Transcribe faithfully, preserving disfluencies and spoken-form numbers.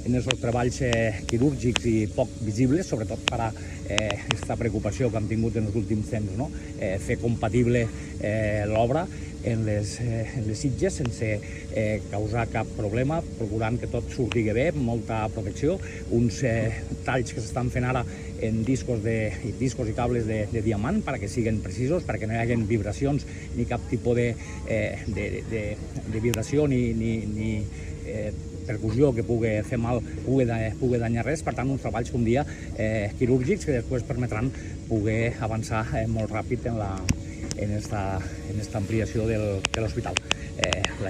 en els treballs eh, quirúrgics i poc visibles, sobretot per a aquesta eh, preocupació que hem tingut en els últims temps, no? eh, fer compatible eh, l'obra en les, eh, en les sitges sense eh, causar cap problema, procurant que tot surti bé, molta protecció, uns eh, talls que s'estan fent ara en discos, de, discos i cables de, de diamant perquè siguin precisos, perquè no hi hagi vibracions ni cap tipus de, eh, de, de, de vibració ni, ni, ni eh, percussió que pugui fer mal, pugui, pugui danyar res. Per tant, uns treballs, com dia, eh, quirúrgics que després permetran poder avançar eh, molt ràpid en la en esta, en esta ampliació del, de l'hospital. Eh,